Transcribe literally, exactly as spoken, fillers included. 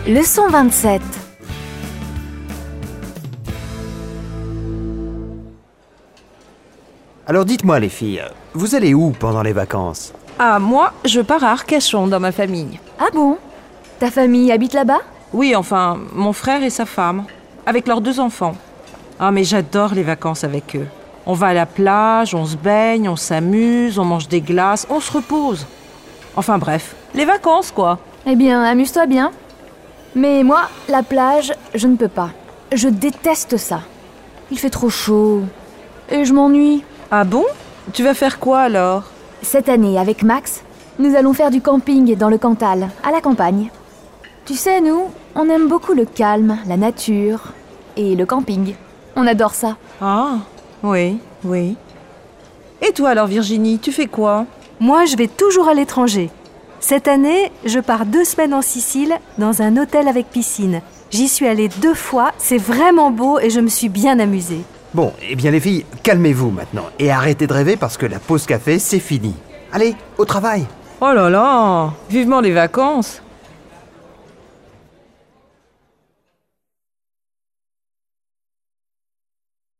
Leçon vingt-sept. Alors dites-moi les filles, vous allez où pendant les vacances? Ah, moi, je pars à Arcachon dans ma famille. Ah bon? Ta famille habite là-bas? Oui, enfin, mon frère et sa femme, avec leurs deux enfants. Ah, mais j'adore les vacances avec eux. On va à la plage, on se baigne, on s'amuse, on mange des glaces, on se repose. Enfin bref, les vacances quoi. Eh bien, amuse-toi bien. Mais moi, la plage, je ne peux pas. Je déteste ça. Il fait trop chaud. Et je m'ennuie. Ah bon? Tu vas faire quoi alors? Cette année, avec Max, nous allons faire du camping dans le Cantal, à la campagne. Tu sais, nous, on aime beaucoup le calme, la nature et le camping. On adore ça. Ah, oui, oui. Et toi alors Virginie, tu fais quoi? Moi, je vais toujours à l'étranger. Cette année, je pars deux semaines en Sicile, dans un hôtel avec piscine. J'y suis allée deux fois, c'est vraiment beau et je me suis bien amusée. Bon, eh bien les filles, calmez-vous maintenant et arrêtez de rêver parce que la pause café, c'est fini. Allez, au travail! Oh là là, vivement les vacances.